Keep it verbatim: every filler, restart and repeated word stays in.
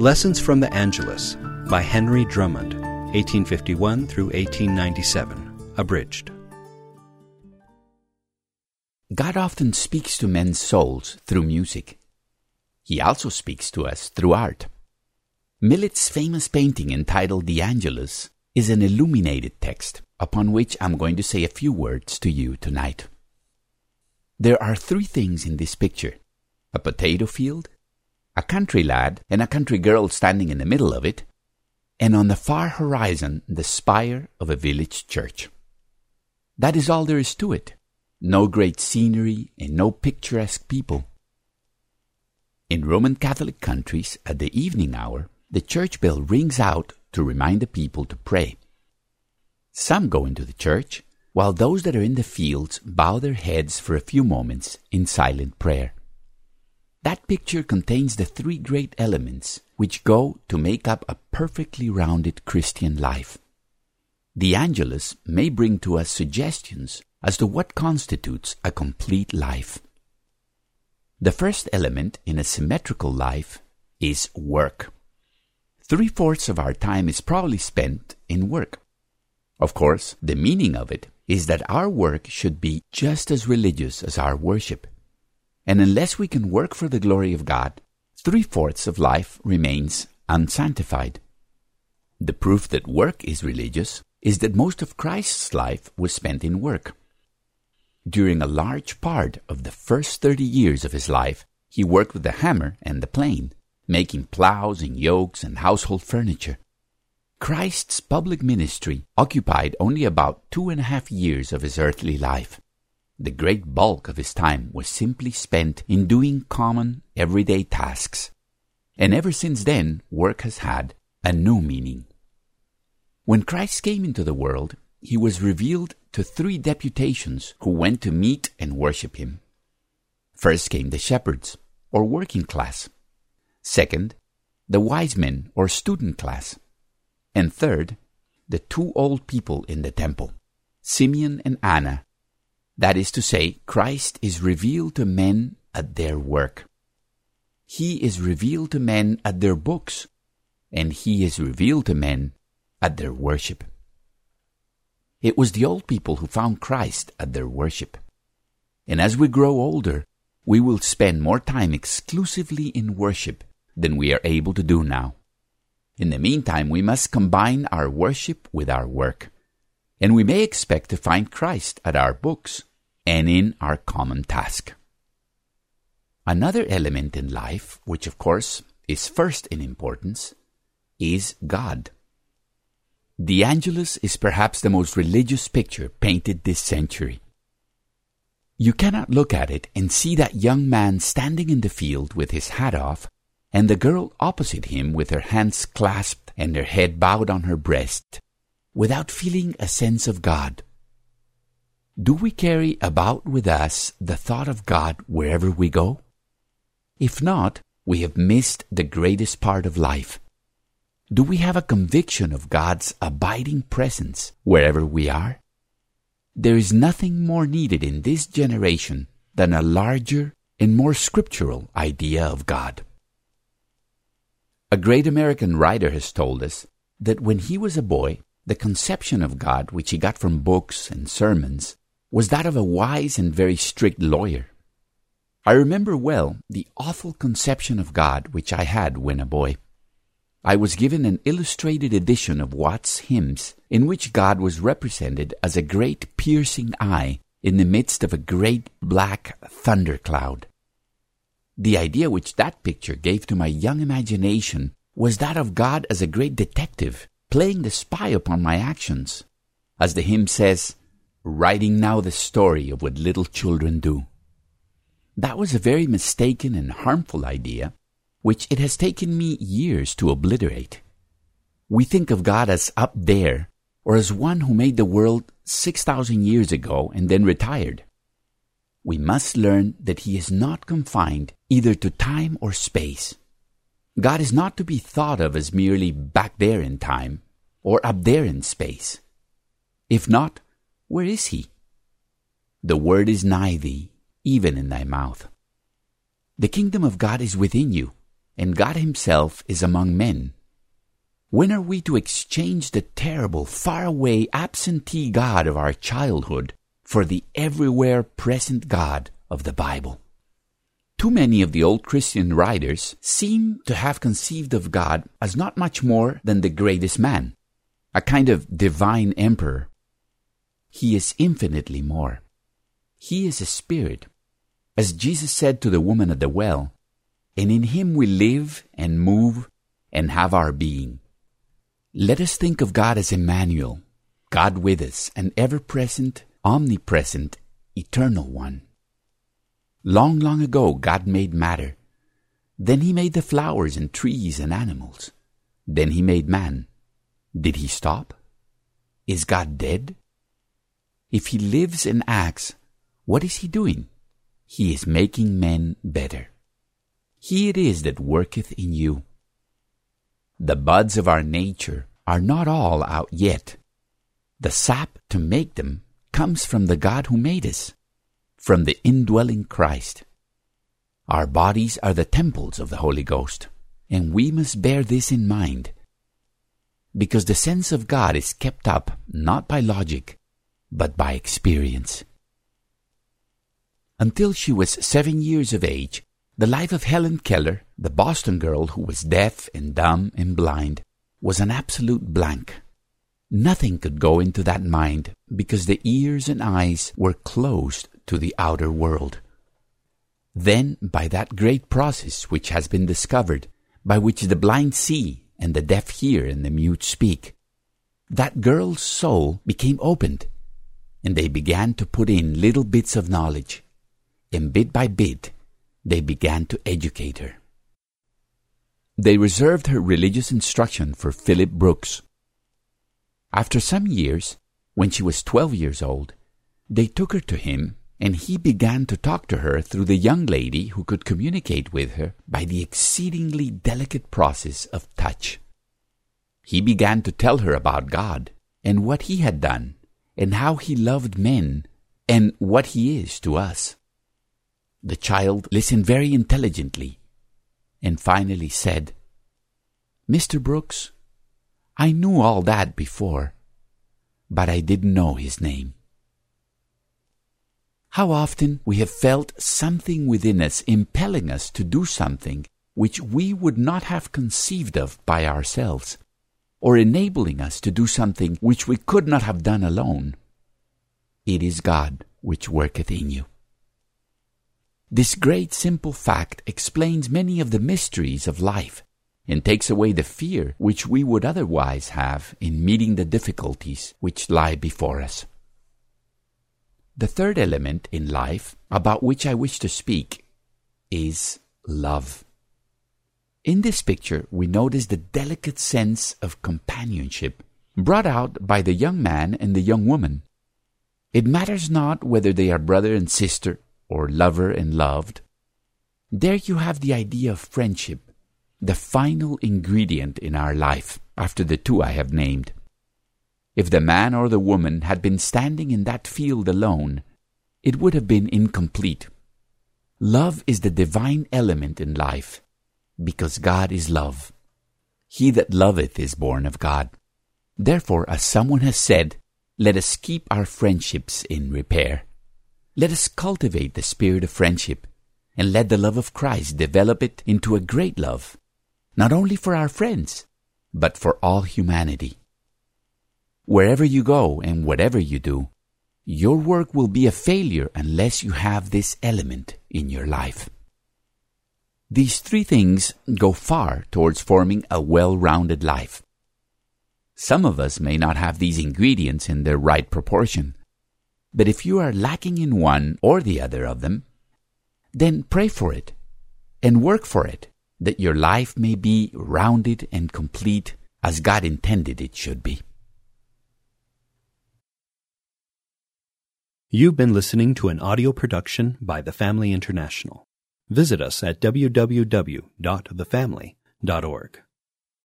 Lessons from the Angelus by Henry Drummond, eighteen fifty-one through eighteen ninety-seven, abridged. God often speaks to men's souls through music. He also speaks to us through art. Millet's famous painting entitled The Angelus is an illuminated text upon which I'm going to say a few words to you tonight. There are three things in this picture: a potato field, a country lad and a country girl standing in the middle of it, and on the far horizon the spire of a village church. That is all there is to it. No great scenery and no picturesque people. In Roman Catholic countries, at the evening hour, the church bell rings out to remind the people to pray. Some go into the church, while those that are in the fields bow their heads for a few moments in silent prayer. That picture contains the three great elements which go to make up a perfectly rounded Christian life. The Angelus may bring to us suggestions as to what constitutes a complete life. The first element in a symmetrical life is work. Three-fourths of our time is probably spent in work. Of course, the meaning of it is that our work should be just as religious as our worship. And unless we can work for the glory of God, three-fourths of life remains unsanctified. The proof that work is religious is that most of Christ's life was spent in work. During a large part of the first thirty years of his life, he worked with the hammer and the plane, making plows and yokes and household furniture. Christ's public ministry occupied only about two and a half years of his earthly life. The great bulk of his time was simply spent in doing common, everyday tasks. And ever since then, work has had a new meaning. When Christ came into the world, he was revealed to three deputations who went to meet and worship him. First came the shepherds, or working class. Second, the wise men, or student class. And third, the two old people in the temple, Simeon and Anna. That is to say, Christ is revealed to men at their work. He is revealed to men at their books, and he is revealed to men at their worship. It was the old people who found Christ at their worship. And as we grow older, we will spend more time exclusively in worship than we are able to do now. In the meantime, we must combine our worship with our work, and we may expect to find Christ at our books and in our common task. Another element in life, which of course is first in importance, is God. The Angelus is perhaps the most religious picture painted this century. You cannot look at it and see that young man standing in the field with his hat off, and the girl opposite him with her hands clasped and her head bowed on her breast, without feeling a sense of God. Do we carry about with us the thought of God wherever we go? If not, we have missed the greatest part of life. Do we have a conviction of God's abiding presence wherever we are? There is nothing more needed in this generation than a larger and more scriptural idea of God. A great American writer has told us that when he was a boy, the conception of God which he got from books and sermons was that of a wise and very strict lawyer. I remember well the awful conception of God which I had when a boy. I was given an illustrated edition of Watts' hymns in which God was represented as a great piercing eye in the midst of a great black thundercloud. The idea which that picture gave to my young imagination was that of God as a great detective, playing the spy upon my actions. As the hymn says, writing now the story of what little children do. That was a very mistaken and harmful idea, which it has taken me years to obliterate. We think of God as up there, or as one who made the world six thousand years ago and then retired. We must learn that he is not confined either to time or space. God is not to be thought of as merely back there in time, or up there in space. If not, where is he? The word is nigh thee, even in thy mouth. The kingdom of God is within you. and God Himself is among men. When are we to exchange the terrible, faraway, absentee God of our childhood for the everywhere present God of the Bible? Too many of the old Christian writers seem to have conceived of God as not much more than the greatest man, a kind of divine emperor. He is infinitely more. He is a spirit, as Jesus said to the woman at the well, and in Him we live and move and have our being. Let us think of God as Emmanuel, God with us, an ever-present, omnipresent, eternal one. Long, long ago, God made matter. Then He made the flowers and trees and animals. Then He made man. Did He stop? Is God dead? If He lives and acts, what is He doing? He is making men better. He it is that worketh in you. The buds of our nature are not all out yet. The sap to make them comes from the God who made us, from the indwelling Christ. Our bodies are the temples of the Holy Ghost, and we must bear this in mind, because the sense of God is kept up not by logic, but by experience. Until she was seven years of age, the life of Helen Keller, the Boston girl who was deaf and dumb and blind, was an absolute blank. Nothing could go into that mind because the ears and eyes were closed to the outer world. Then, by that great process which has been discovered, by which the blind see and the deaf hear and the mute speak, that girl's soul became opened, and they began to put in little bits of knowledge, and bit by bit they began to educate her. They reserved her religious instruction for Philip Brooks. After some years, when she was twelve years old, they took her to him, and he began to talk to her through the young lady who could communicate with her by the exceedingly delicate process of touch. He began to tell her about God, and what He had done, and how He loved men, and what He is to us. The child listened very intelligently, and finally said, "Mister Brooks, I knew all that before, but I didn't know His name." How often we have felt something within us impelling us to do something which we would not have conceived of by ourselves, or enabling us to do something which we could not have done alone. It is God which worketh in you. This great simple fact explains many of the mysteries of life, and takes away the fear which we would otherwise have in meeting the difficulties which lie before us. The third element in life about which I wish to speak is love. In this picture, we notice the delicate sense of companionship brought out by the young man and the young woman. It matters not whether they are brother and sister, or lover and loved. There you have the idea of friendship, the final ingredient in our life, after the two I have named. If the man or the woman had been standing in that field alone, it would have been incomplete. Love is the divine element in life, because God is love. He that loveth is born of God. Therefore, as someone has said, let us keep our friendships in repair. Let us cultivate the spirit of friendship, and let the love of Christ develop it into a great love, not only for our friends, but for all humanity. Wherever you go and whatever you do, your work will be a failure unless you have this element in your life. These three things go far towards forming a well-rounded life. Some of us may not have these ingredients in their right proportion, but if you are lacking in one or the other of them, then pray for it and work for it, that your life may be rounded and complete as God intended it should be. You've been listening to an audio production by The Family International. Visit us at w w w dot the family dot org.